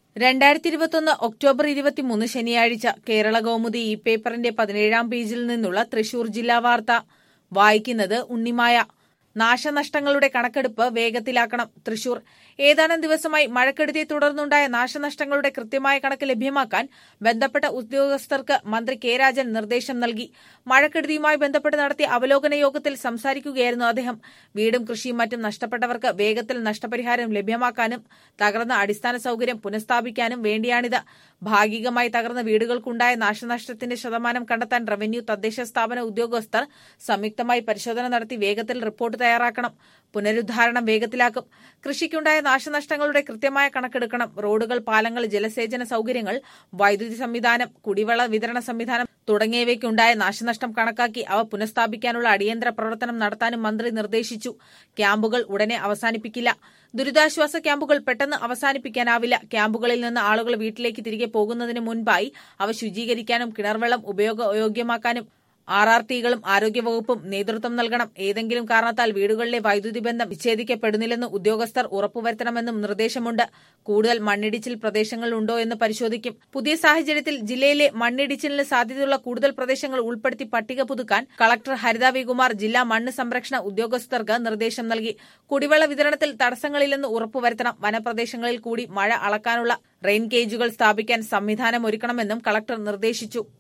2021 October 23 ശനിയാഴ്ച കേരള കൗമുദി ഈ പേപ്പറിന്റെ 17-ാം പേജിൽ നിന്നുള്ള തൃശൂർ ജില്ലാ വാർത്ത വായിക്കുന്നത് ഉണ്ണിമായ. നാശനഷ്ടങ്ങളുടെ കണക്കെടുപ്പ് വേഗത്തിലാക്കണം. തൃശൂർ ഏതാനും ദിവസമായി മഴക്കെടുതിയെ തുടർന്നുണ്ടായ നാശനഷ്ടങ്ങളുടെ കൃത്യമായ കണക്ക് ലഭ്യമാക്കാൻ ബന്ധപ്പെട്ട ഉദ്യോഗസ്ഥർക്ക് മന്ത്രി കെ രാജൻ നിർദ്ദേശം നൽകി. മഴക്കെടുതിയുമായി ബന്ധപ്പെട്ട് നടത്തിയ അവലോകന യോഗത്തിൽ സംസാരിക്കുകയായിരുന്നു അദ്ദേഹം. വീടും കൃഷിയും മറ്റും നഷ്ടപ്പെട്ടവർക്ക് വേഗത്തിൽ നഷ്ടപരിഹാരം ലഭ്യമാക്കാനും തകർന്ന അടിസ്ഥാന സൌകര്യം പുനഃസ്ഥാപിക്കാനും വേണ്ടിയാണിത്. ഭാഗികമായി തകർന്ന വീടുകൾക്കുണ്ടായ നാശനഷ്ടത്തിന്റെ ശതമാനം കണ്ടെത്താൻ റവന്യൂ, തദ്ദേശ സ്ഥാപന ഉദ്യോഗസ്ഥർ സംയുക്തമായി പരിശോധന നടത്തി വേഗത്തിൽ റിപ്പോർട്ട് തയ്യാറാക്കണം. പുനരുദ്ധാരണം വേഗത്തിലാക്കും. കൃഷിക്കുണ്ടായ നാശനഷ്ടങ്ങളുടെ കൃത്യമായ കണക്കെടുക്കണം. റോഡുകൾ, പാലങ്ങൾ, ജലസേചന സൌകര്യങ്ങൾ, വൈദ്യുതി സംവിധാനം, കുടിവെള്ള വിതരണ സംവിധാനം തുടങ്ങിയവയ്ക്കുണ്ടായ നാശനഷ്ടം കണക്കാക്കി അവ പുനഃസ്ഥാപിക്കാനുള്ള അടിയന്തര പ്രവർത്തനം നടത്താനും മന്ത്രി നിർദ്ദേശിച്ചു. ക്യാമ്പുകൾ ഉടനെ അവസാനിപ്പിക്കില്ല. ദുരിതാശ്വാസ ക്യാമ്പുകൾ പെട്ടെന്ന് അവസാനിപ്പിക്കാനാവില്ല. ക്യാമ്പുകളിൽ നിന്ന് ആളുകൾ വീട്ടിലേക്ക് തിരികെ പോകുന്നതിന് മുൻപായി അവ ശുചീകരിക്കാനും കിണർവെള്ളം ഉപയോഗയോഗ്യമാക്കാനും RRTകളും ആരോഗ്യവകുപ്പും നേതൃത്വം നൽകണം. ഏതെങ്കിലും കാരണത്താൽ വീടുകളിലെ വൈദ്യുതി ബന്ധം വിച്ഛേദിക്കപ്പെടുന്നില്ലെന്ന് ഉദ്യോഗസ്ഥർ ഉറപ്പുവരുത്തണമെന്നും നിർദ്ദേശമുണ്ട്. കൂടുതൽ മണ്ണിടിച്ചിൽ പ്രദേശങ്ങളുണ്ടോ എന്ന് പരിശോധിക്കും. പുതിയ സാഹചര്യത്തിൽ ജില്ലയിലെ മണ്ണിടിച്ചിലിന് സാധ്യതയുള്ള കൂടുതൽ പ്രദേശങ്ങൾ ഉൾപ്പെടുത്തി പട്ടിക പുതുക്കാൻ കളക്ടർ ഹരിത വി കുമാർ ജില്ലാ മണ്ണ് സംരക്ഷണ ഉദ്യോഗസ്ഥർക്ക് നിർദ്ദേശം നൽകി. കുടിവെള്ള വിതരണത്തിൽ തടസ്സങ്ങളില്ലെന്ന് ഉറപ്പുവരുത്തണം. വനപ്രദേശങ്ങളിൽ കൂടി മഴ അളക്കാനുള്ള റെയിൻ ഗേജുകൾ സ്ഥാപിക്കാൻ സംവിധാനമൊരുക്കണമെന്നും കളക്ടർ നിർദ്ദേശിച്ചു.